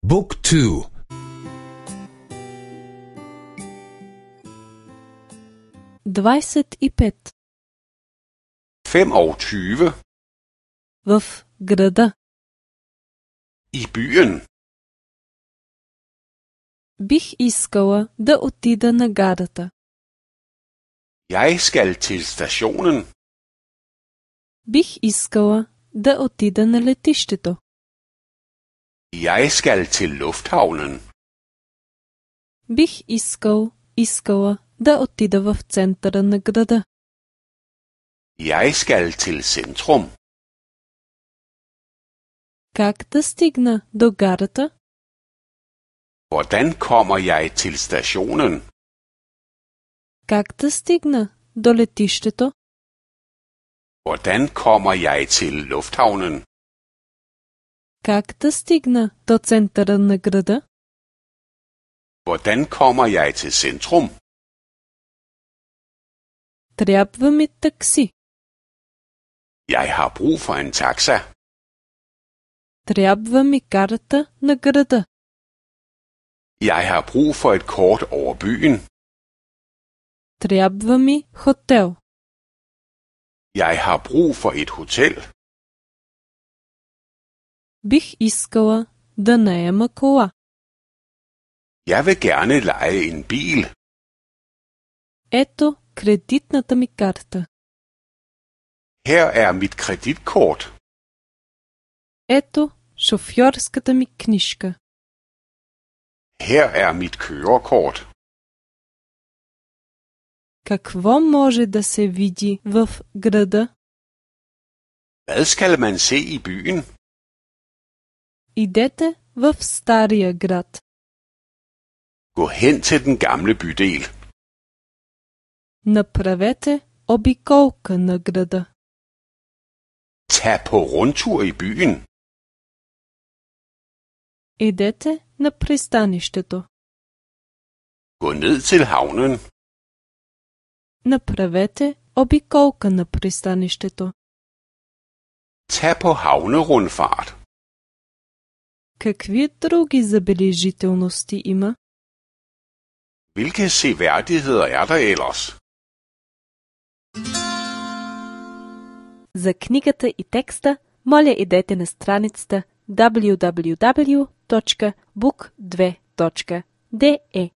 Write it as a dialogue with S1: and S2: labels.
S1: Book 2.
S2: 25.
S3: 25.
S2: В града.
S3: I byen.
S2: Бих искала да отида на гарата.
S3: Jeg skal til stationen.
S2: Бих искала да отида на летището.
S3: Jeg skal til lufthavnen.
S2: Бих искала да отида в центъра на града.
S3: Jeg skal til centrum.
S2: Как да стигна до гарата?
S3: Hvordan kommer jeg til stationen?
S2: Как да стигна до летището?
S3: Hvordan kommer jeg til lufthavnen?
S2: Как да стигна до центъра на града?
S3: Hvordan kommer jeg til centrum?
S2: Трябва ми такси.
S3: Jeg har brug for en taxa.
S2: Трябва ми карта на града.
S3: Jeg har brug for et kort over byen.
S2: Трябва ми хотел.
S3: Jeg har brug for et hotel.
S2: Бих искала да наема кола.
S3: Jeg vil gerne leje en bil.
S2: Ето кредитната ми карта.
S3: Her er mit kreditkort.
S2: Ето шофьорската ми книжка.
S3: Her er mit kørekort.
S2: Какво може да се види в града?
S3: Hvad skal man se i byen?
S2: Идете в стария град.
S3: Gå hen til den gamle bydel.
S2: Направете обиколка на града.
S3: Tag på rundtur i byen.
S2: Идете на пристанището.
S3: Gå ned til havnen.
S2: Направете обиколка на пристанището.
S3: Tag på havnerundfart.
S2: Какви други забележителности има?
S3: Hvilke seværdigheder er der ellers?
S2: За книгата и текста, моля идете на страницата www.book2.de.